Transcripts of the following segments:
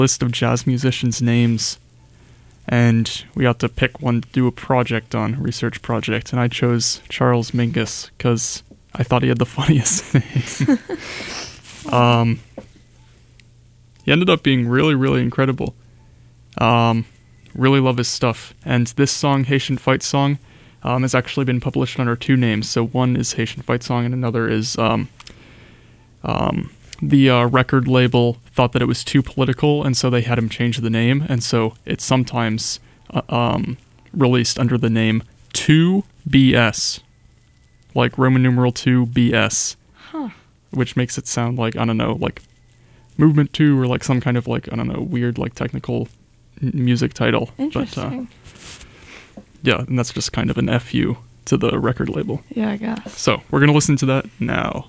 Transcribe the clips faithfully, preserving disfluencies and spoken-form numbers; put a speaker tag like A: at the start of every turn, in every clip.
A: list of jazz musicians' names, and we had to pick one to do a project on, research project, and I chose Charles Mingus because I thought he had the funniest name. um, he ended up being really, really incredible. Um, really love his stuff, and this song, Haitian Fight Song, um, has actually been published under two names. So one is Haitian Fight Song, and another is um, um, the uh, record label thought that it was too political, and so they had him change the name, and so it's sometimes uh, um, released under the name two B S, like Roman numeral two B S,
B: huh.
A: which makes it sound like, I don't know, like Movement two, or like some kind of like, I don't know, weird like technical n- music title.
B: Interesting.
A: But, uh, yeah, and that's just kind of an F U to the record label.
B: Yeah, I guess.
A: So we're gonna listen to that now.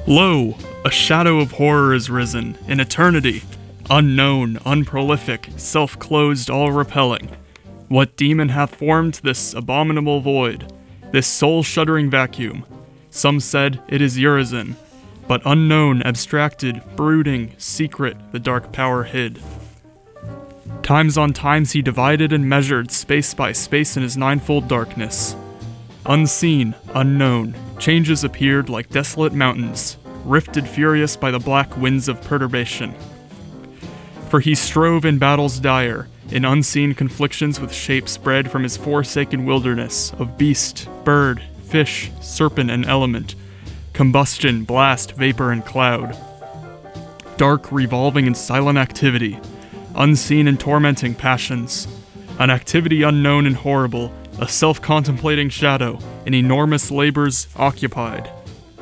A: Lo, a shadow of horror is risen, in eternity, unknown, unprolific, self-closed, all-repelling. What demon hath formed this abominable void, this soul-shuddering vacuum? Some said it is Urizen, but unknown, abstracted, brooding, secret, the dark power hid. Times on times he divided and measured space by space in his ninefold darkness. Unseen, unknown, changes appeared like desolate mountains, rifted furious by the black winds of perturbation. For he strove in battles dire, in unseen conflictions with shapes bred from his forsaken wilderness of beast, bird, fish, serpent, and element, combustion, blast, vapor, and cloud. Dark, revolving, and silent activity, unseen and tormenting passions, an activity unknown and horrible, a self-contemplating shadow, in enormous labors occupied.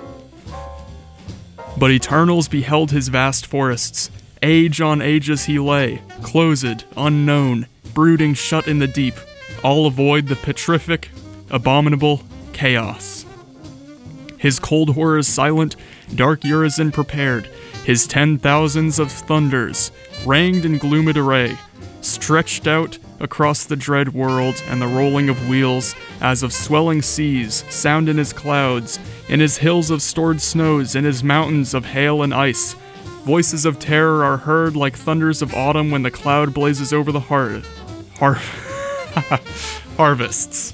A: But Eternals beheld his vast forests. Age on ages he lay, closed, unknown, brooding shut in the deep, all avoid the petrific, abominable chaos. His cold horrors silent, dark Urizen prepared, his ten thousands of thunders, ranged in gloomed array, stretched out across the dread world, and the rolling of wheels, as of swelling seas, sound in his clouds, in his hills of stored snows, in his mountains of hail and ice. Voices of terror are heard like thunders of autumn when the cloud blazes over the har- har- harvests.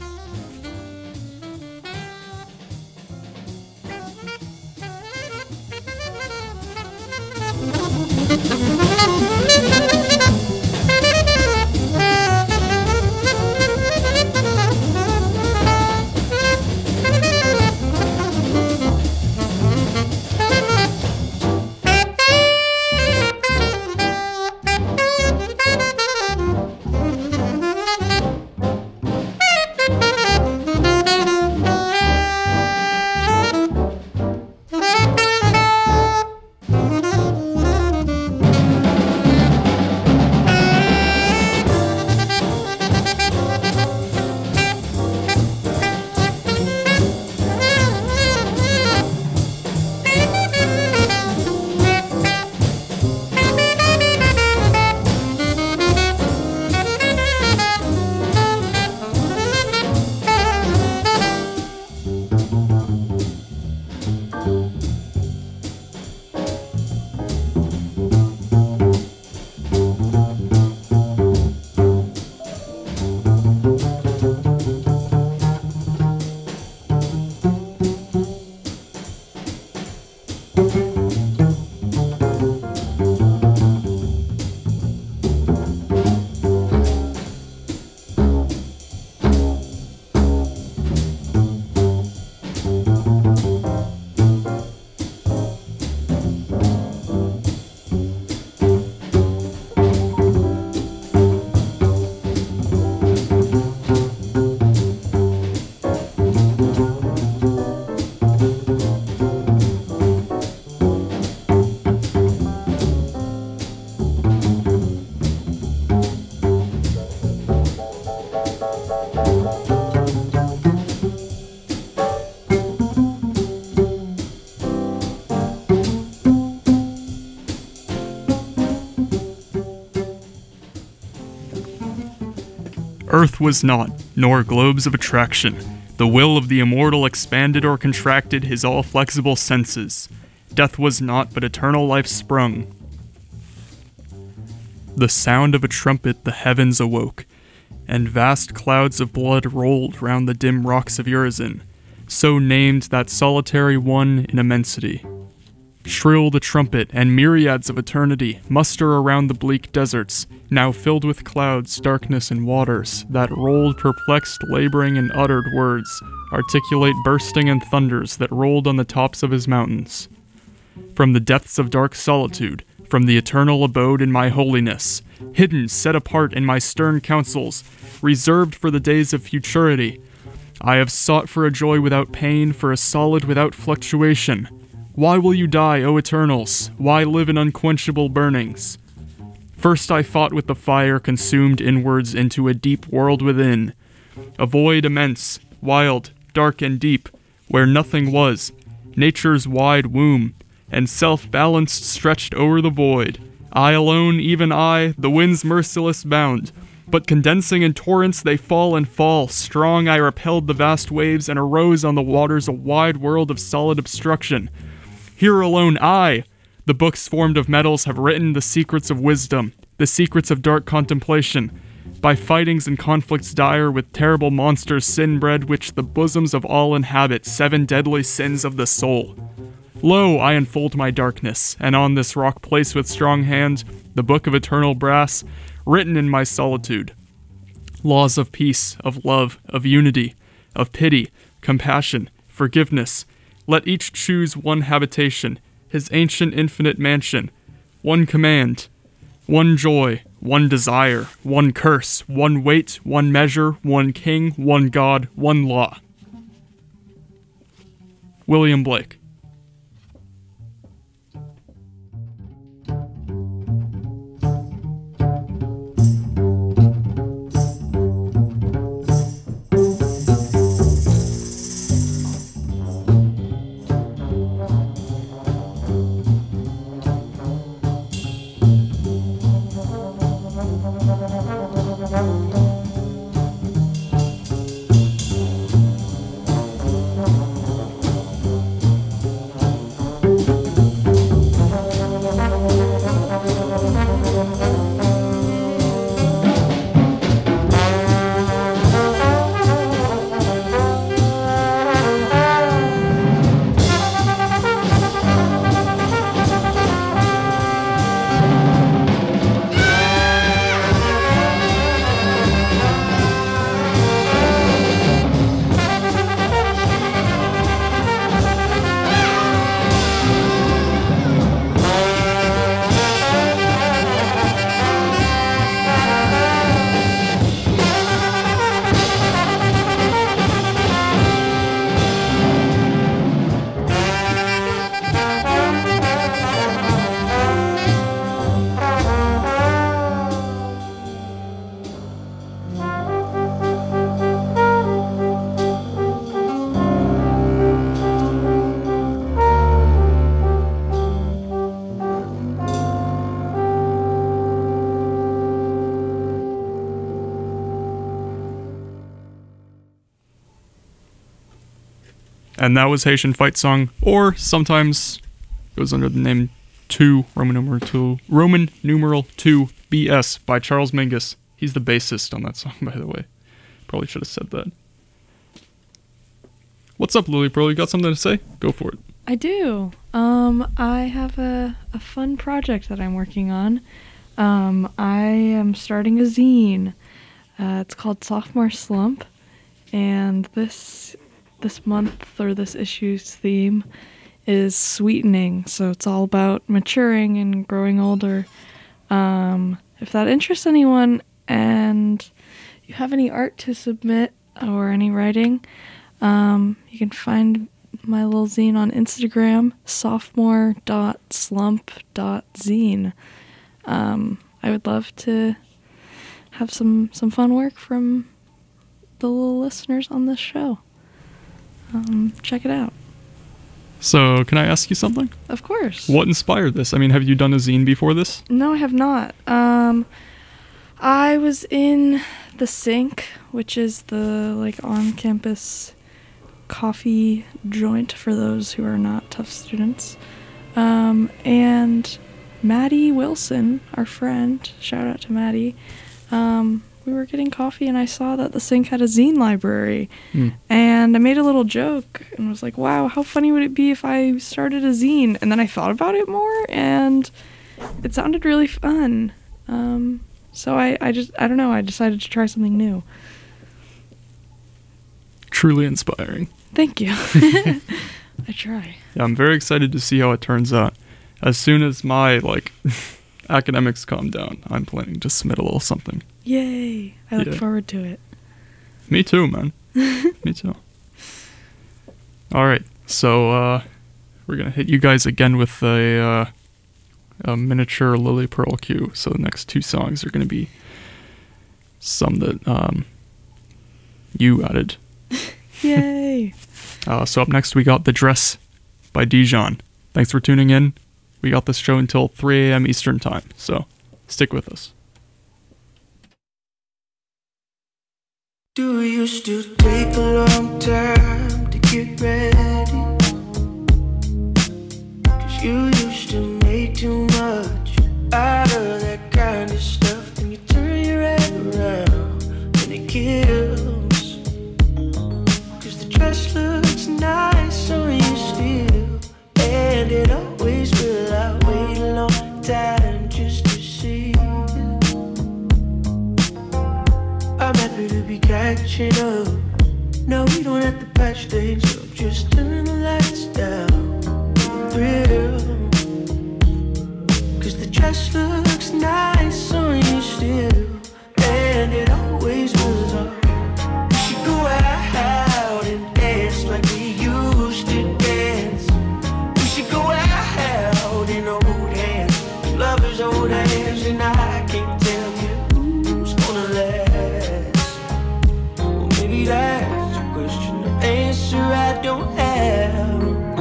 A: Earth was not, nor globes of attraction. The will of the immortal expanded or contracted his all-flexible senses. Death was not, but eternal life sprung. The sound of a trumpet the heavens awoke, and vast clouds of blood rolled round the dim rocks of Urizen, so named that solitary one in immensity. Shrill the trumpet, and myriads of eternity muster around the bleak deserts, now filled with clouds, darkness, and waters, that rolled perplexed, laboring, and uttered words, articulate bursting and thunders that rolled on the tops of his mountains. From the depths of dark solitude, from the eternal abode in my holiness, hidden, set apart in my stern counsels, reserved for the days of futurity, I have sought for a joy without pain, for a solid without fluctuation. Why will you die, O Eternals? Why live in unquenchable burnings? First I fought with the fire consumed inwards into a deep world within, a void immense, wild, dark, and deep, where nothing was, nature's wide womb, and self-balanced stretched o'er the void. I alone, even I, the wind's merciless bound. But condensing in torrents they fall and fall. Strong I repelled the vast waves and arose on the waters a wide world of solid obstruction. Here alone I, the books formed of metals, have written the secrets of wisdom, the secrets of dark contemplation. By fightings and conflicts dire with terrible monsters sin-bred which the bosoms of all inhabit, seven deadly sins of the soul. Lo, I unfold my darkness, and on this rock place with strong hand, the book of eternal brass, written in my solitude. Laws of peace, of love, of unity, of pity, compassion, forgiveness. Let each choose one habitation, his ancient infinite mansion. One command, one joy, one desire, one curse, one weight, one measure, one king, one God, one law. William Blake. And that was Haitian Fight Song, or sometimes goes under the name two, Roman numeral two, Roman numeral two B S by Charles Mingus. He's the bassist on that song, by the way. Probably should have said that. What's up, Lily Pearl? You got something to say? Go for it.
B: I do. Um, I have a, a fun project that I'm working on. Um, I am starting a zine. Uh, it's called Sophomore Slump, and this this month or this issue's theme is sweetening. So it's all about maturing and growing older. Um, if that interests anyone and you have any art to submit or any writing, um, you can find my little zine on Instagram, sophomore dot slump dot zine. Um, I would love to have some, some fun work from the little listeners on this show. Um, check it out.
A: So, can I ask you something?
B: Of course.
A: What inspired this? I mean, have you done a zine before this?
B: No, I have not. Um, I was in The Sink, which is the, like, on-campus coffee joint for those who are not tough students. Um, and Maddie Wilson, our friend, shout out to Maddie, um, we were getting coffee and I saw that The Sink had a zine library. Mm. And I made a little joke and was like, wow, how funny would it be if I started a zine? And then I thought about it more and it sounded really fun. Um, so I, I just, I don't know, I decided to try something new.
A: Truly inspiring.
B: Thank you. I try.
A: Yeah, I'm very excited to see how it turns out. As soon as my, like, academics calm down, I'm planning to submit a little something.
B: Yay. I look
A: yeah.
B: forward to it.
A: Me too, man. Me too. All right, so uh, we're going to hit you guys again with a, uh, a miniature Lily Pearl cue. So the next two songs are going to be some that um, you added.
B: Yay.
A: uh, so up next we got The Dress by Dijon. Thanks for tuning in. We got this show until three a.m. Eastern Time, so stick with us.
C: Do you still take a long time to get ready? 'Cause you used to make too much out of that kind of stuff. Then you turn your head around and it kills. 'Cause the dress looks nice on you still, and it always will. I wait a long time just to see. I'm happy to be catching up. No, we don't have to patch things up. Just turn the lights down. Thrill. 'Cause the dress looks nice on you still, and it always was on. We should go out and dance like we used to dance. We should go out in old hands, lovers old hands, and I can't tell you who's gonna last. Well, maybe that's a question, the answer I don't have.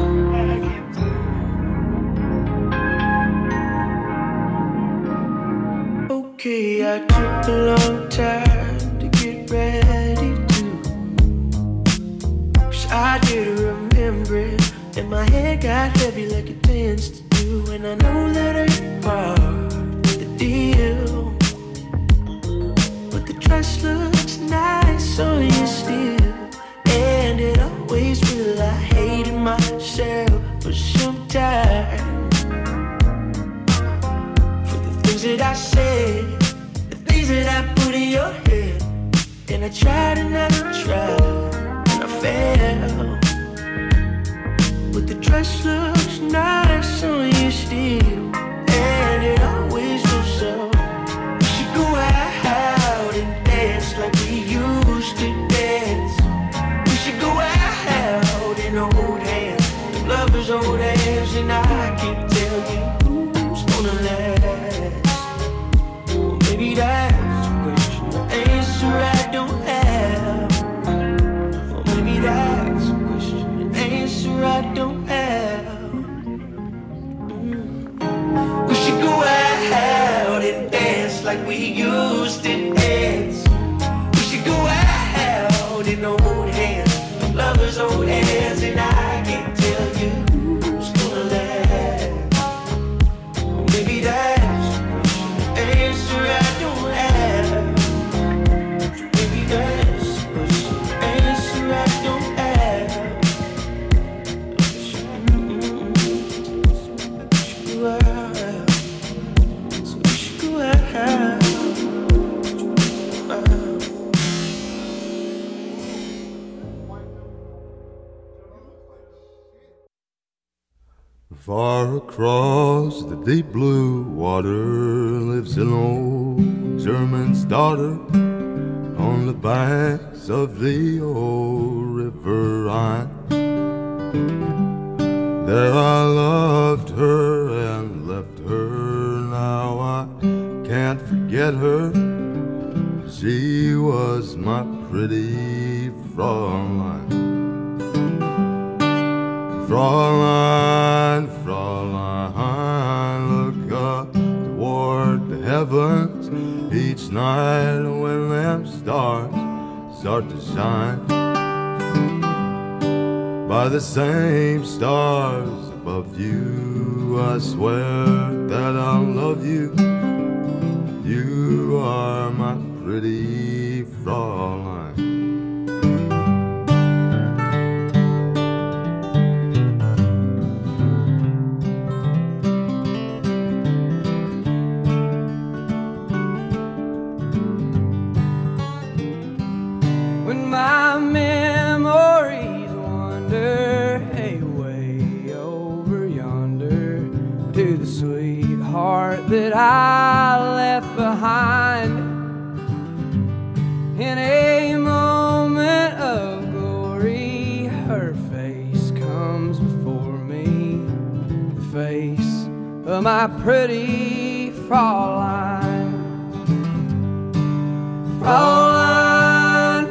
C: Okay, I took a long time to get ready to, 'cause I didn't remember it, and my head got heavy like it tends to do. And I know that ain't part of the deal, but the dress looks nice on you still, and it always will. I hated myself for some time, for the things that I said, the things that I put in your head. And I tried and I tried and I failed, but the dress looks nice on you still, and it always was so. We should go out and dance like we used to dance. We should go out in old hands, lovers old hands, and I can't tell you who's gonna last. Well, maybe that's a question, the answer I don't have. Well, maybe that's a question, the answer I don't have. Mm. We should go out and dance like we used to dance. We should go out in old hands, lovers old hands, and I can't tell you who's gonna last. Well, maybe that's a question, the answer I don't have. Maybe that's a question, the answer I don't have. So we should go out.
D: Far across the deep blue water lives an old German's daughter on the banks of the old river Rhine. There I loved her and left her. Now I can't forget her. She was my pretty Fraulein. Fraulein, Fraulein, look up toward the heavens each night when them stars start to shine. By the same stars above you, I swear that I'll love you. You are my pretty Fraulein.
C: My memories wander away over yonder to the sweetheart that I left behind. In a moment of glory, her face comes before me, the face of my pretty Fraulein. Fraulein,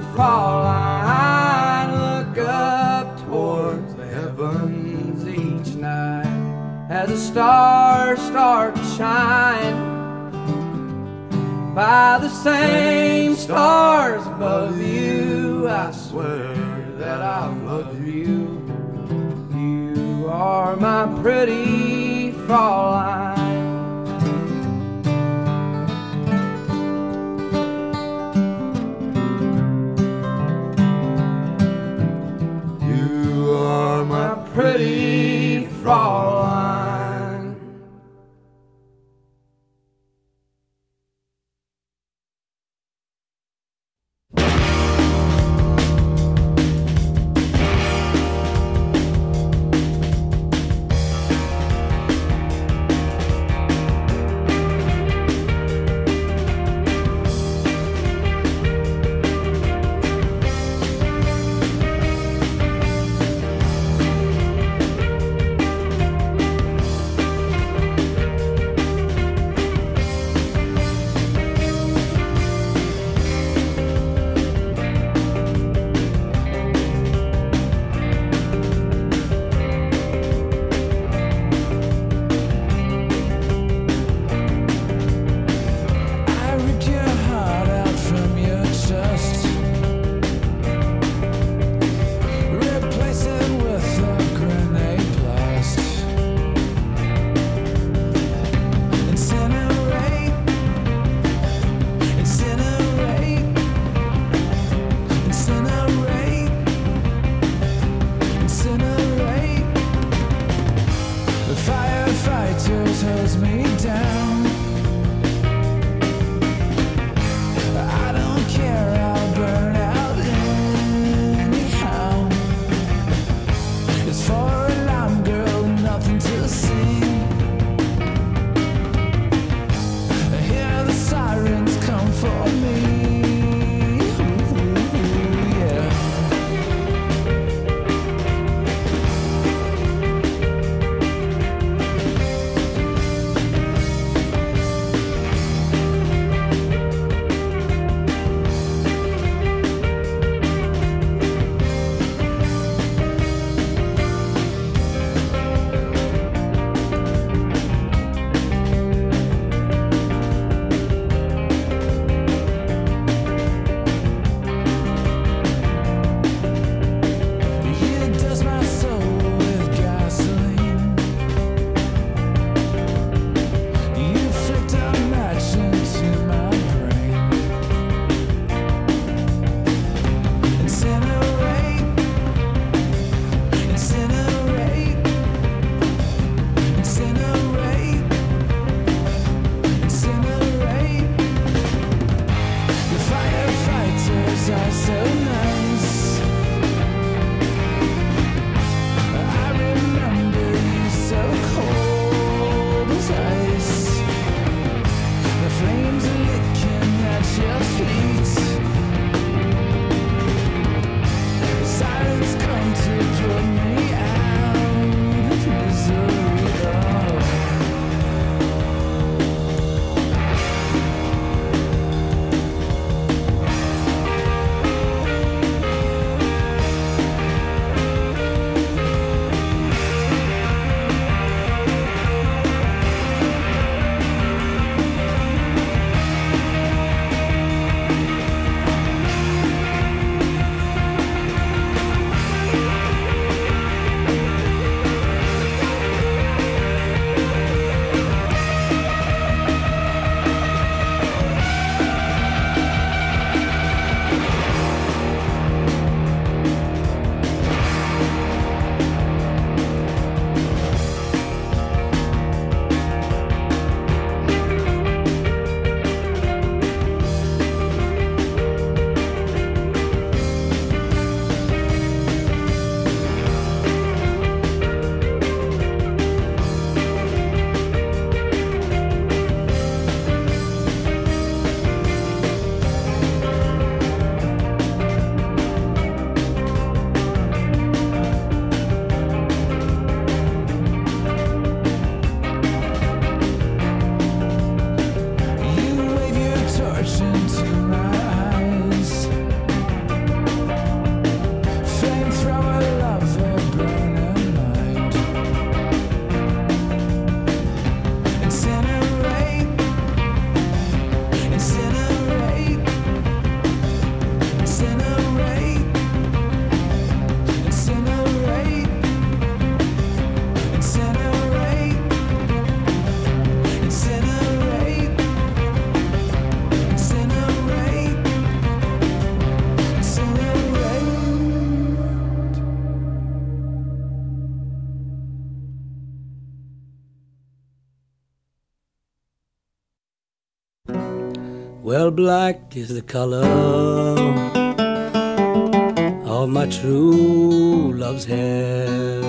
C: Fraulein, look up towards the heavens each night
E: as the stars start to shine. By the same stars above you, I swear that I love you. You are my pretty Fraulein.
D: You are my
E: Pretty Fraulein.
F: Well, black is the color of my true love's hair.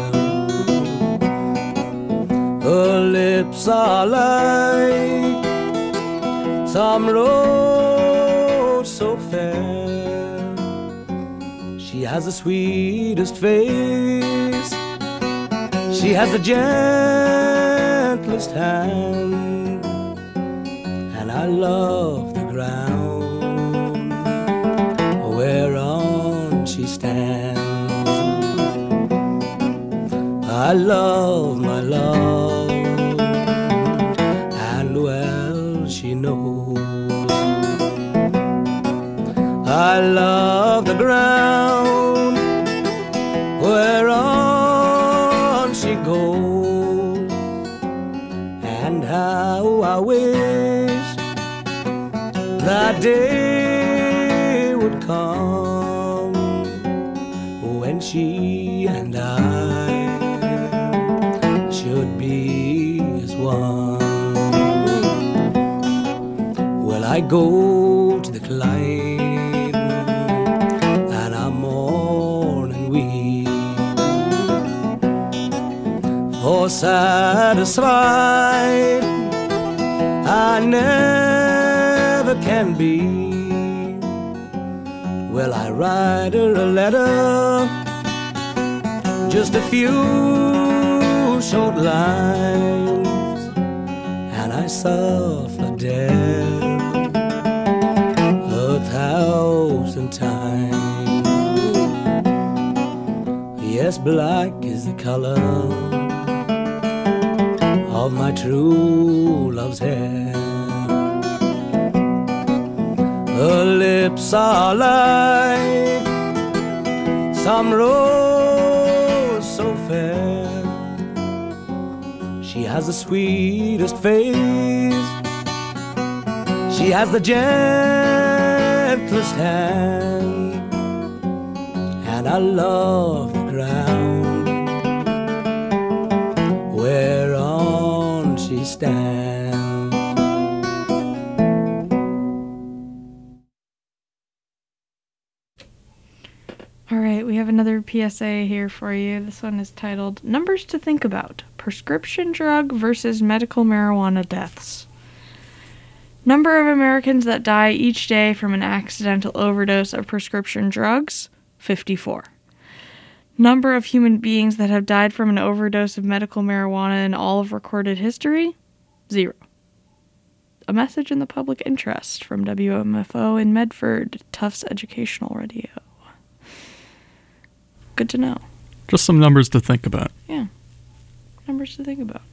F: Her lips are like some rose so fair. She has the sweetest face. She has the gentlest hand, and I love the ground whereon she stands. I love my love, and well she knows. I love the ground whereon she goes, and how I wish that day would come when she and I should be as one. Well, I go to the Clyde and I mourn and weep, for satisfied I never can be. Well, I write her a letter, just a few short lines, and I suffer death a thousand times. Yes, black is the color of my true love's hair. Her lips are like some rose so fair. She has the sweetest face. She has the gentlest hand, and I love the ground whereon she stands.
B: All right, we have another P S A here for you. This one is titled Numbers to Think About: Prescription Drug versus Medical Marijuana Deaths. Number of Americans that die each day from an accidental overdose of prescription drugs, fifty-four. Number of human beings that have died from an overdose of medical marijuana in all of recorded history, zero. A message in the public interest from W M F O in Medford, Tufts Educational Radio. Good to know.
A: Just some numbers to think about.
B: Yeah. Numbers to think about.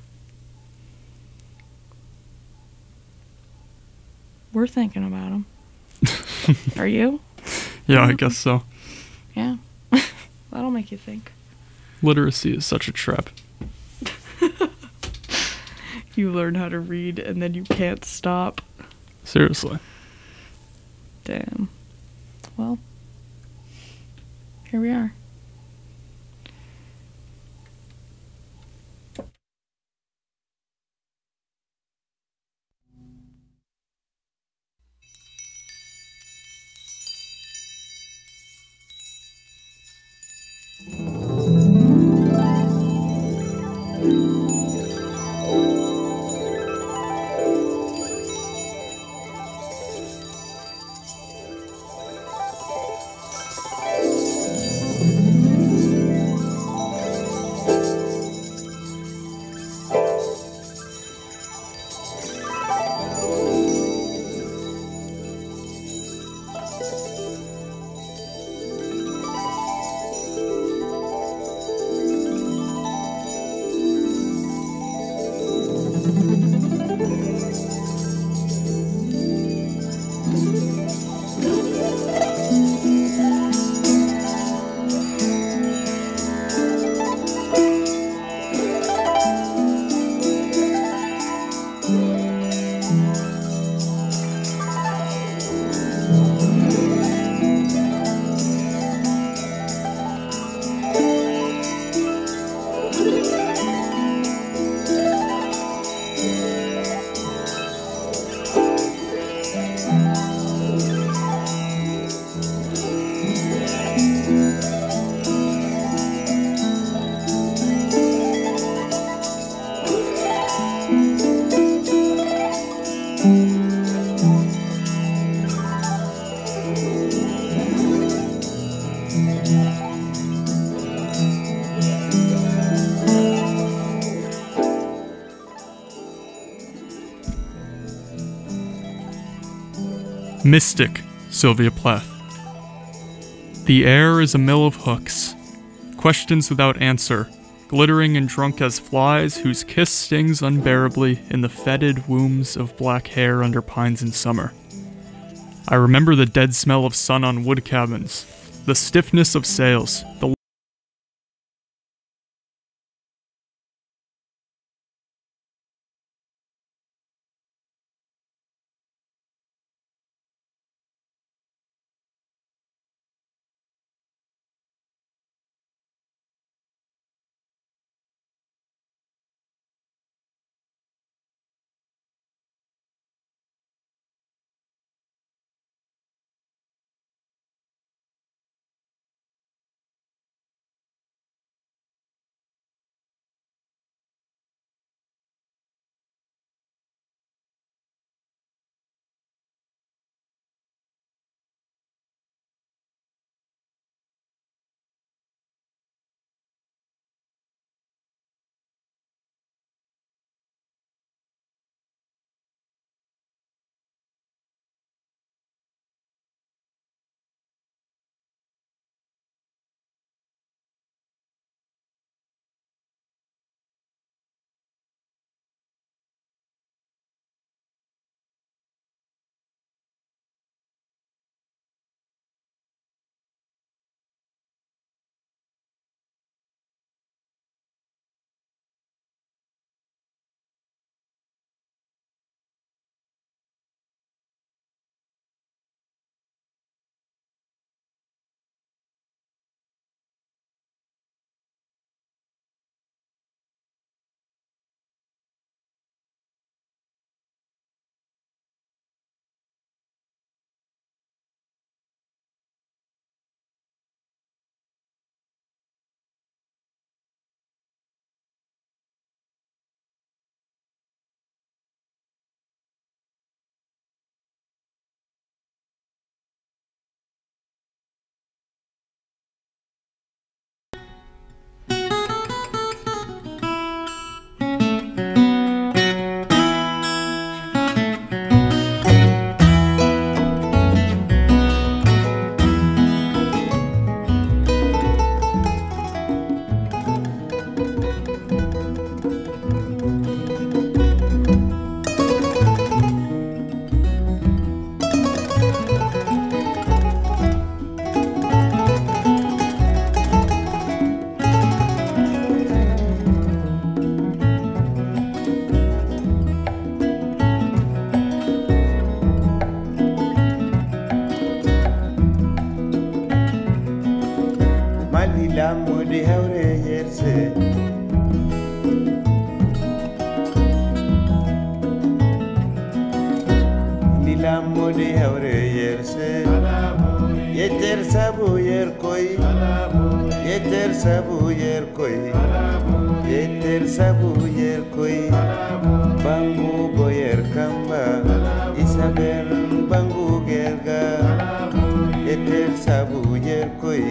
B: We're thinking about them. Are you?
A: Yeah, I guess so.
B: Yeah. That'll make you think.
A: Literacy is such a trap.
B: You learn how to read and then you can't stop.
A: Seriously.
B: Damn. Well, here we are.
A: Mystic, Sylvia Plath. The air is a mill of hooks, questions without answer, glittering and drunk as flies whose kiss stings unbearably in the fetid wombs of black hair under pines in summer. I remember the dead smell of sun on wood cabins, the stiffness of sails, the
G: Lamudi hawre yerse Nilamudi hawre yerse Yeter sabu yer koi Yeter sabu yer koi Yeter sabu yer koi Bangu boyer kamba Isabel bangu gerga Yeter sabu yer koi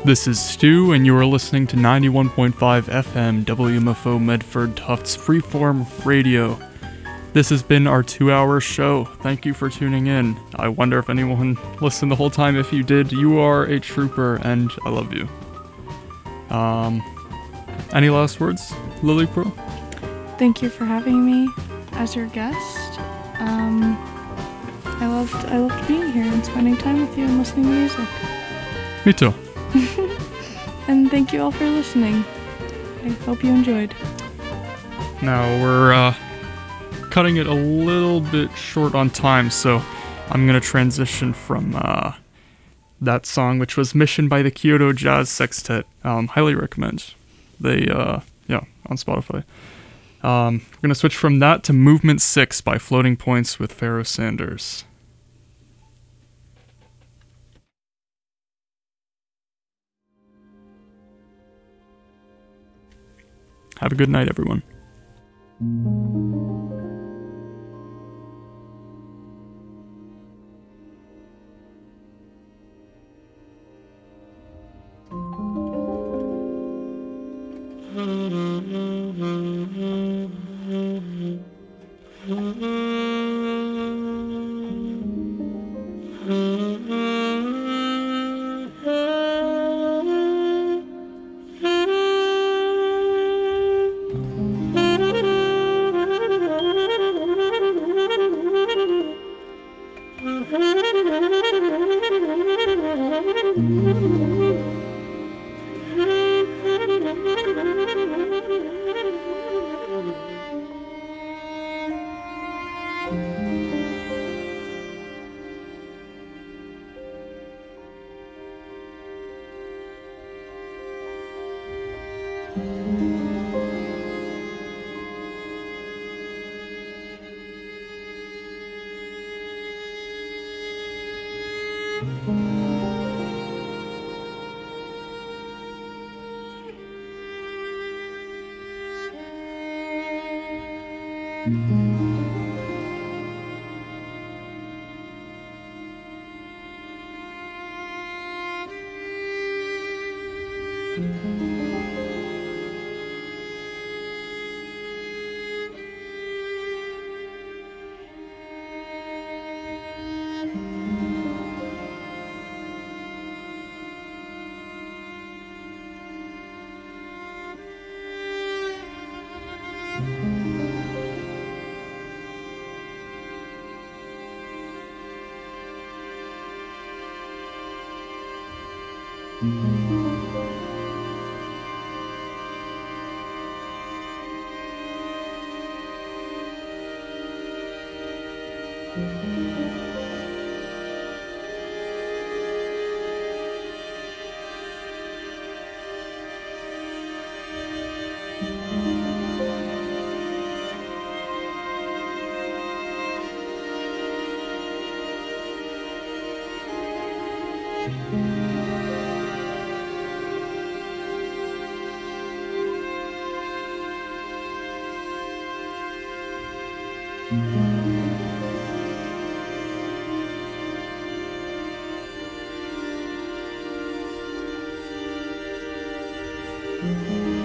A: This is Stu, and you are listening to ninety-one point five F M W M F O Medford Tufts Freeform Radio. This has been our two-hour show. Thank you for tuning in. I wonder if anyone listened the whole time. If you did, you are a trooper, and I love you. Um, any last words, Lily Pro?
B: Thank you for having me as your guest. Um, I loved I loved being here and spending time with you and listening to music.
A: Me too.
B: And thank you all for listening. I hope you enjoyed.
A: Now we're uh, cutting it a little bit short on time, so I'm gonna transition from uh, that song, which was "Mission" by the Kyoto Jazz Sextet. Um, highly recommend. They uh, yeah, on Spotify. Um, we're gonna switch from that to "Movement Six" by Floating Points with Pharoah Sanders. Have a good night, everyone.
C: Mm-hmm.